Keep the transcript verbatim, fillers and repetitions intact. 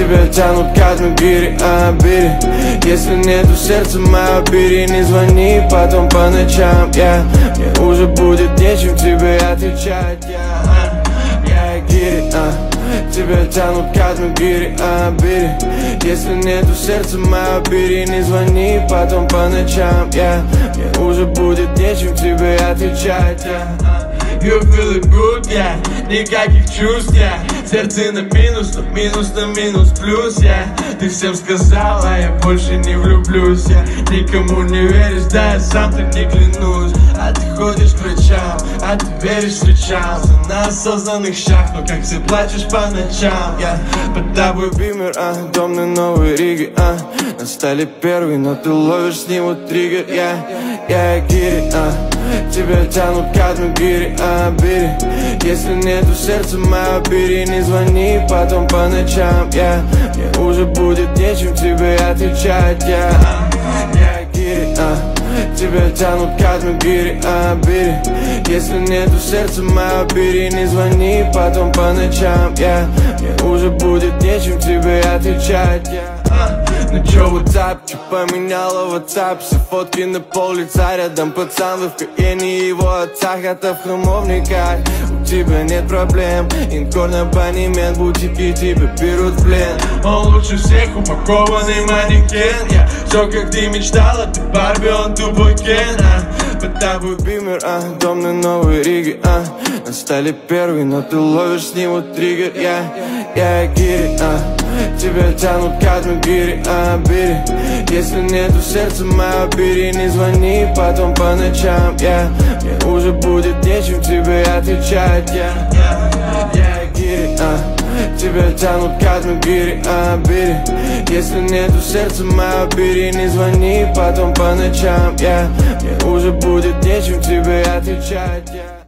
тебя тянут кадмы, гири, а, бери. Если нету сердца моего, бери, не звони потом по ночам, я yeah. Мне уже будет нечем тебе отвечать, я yeah. yeah, гири, а. Тебя тянут кадмы, гири, а, бери. Если нету сердца моего, бери, не звони потом по ночам, я yeah. Мне уже будет нечем тебе отвечать, я yeah. You feel it good, yeah. Никаких чувств, yeah. Сердце на минус, но минус на минус плюс, yeah. Ты всем сказала, я больше не влюблюсь, я yeah. Никому не веришь, да я сам-то не клянусь. А ты ходишь к врачам, а ты веришь свечам на осознанных щах, но как ты плачешь по ночам, я yeah. Под тобой бимер, а, дом на Новой Риге, а. Настали первый, но ты ловишь с него триггер, я yeah. yeah, гири, а. Тебя тянут кадмы, гири, а, бери. Если нету сердца моего, бери, не звони потом по ночам, я yeah. Мне уже будет нечем тебе отвечать, я yeah. yeah, гири, а. Тебя тянут кадмы, гири, а, бери. Если нету сердца моего, бери, не звони потом по ночам, я yeah. Мне уже будет нечем тебе отвечать, я yeah. Ну чё, WhatsApp, чё поменяла WhatsApp? Все фотки на пол лица, рядом пацан в Каэне, его отца, хата в храмовниках. У тебя нет проблем, инкорн абонемент, бутики тебя берут в плен. Он лучше всех упакованный манекен, я Все как ты мечтала, ты Барби, он тупой Кен, а. Под тобой бимер, а, дом на Новой Риге, а. Настали первый, но ты ловишь с него триггер, я yeah. yeah, гири, а. Тебя тянут кадмы, гири, а, бери. Если нету сердца моего, бери, не звони потом по ночам, я yeah. Мне уже будет нечем тебе отвечать, я yeah. yeah, гири, а. Тебя тянут кадмы, гири, а, бери. Если нету сердца моего, бери, не звони потом по ночам, я yeah. Мне уже будет нечем тебе отвечать, я yeah.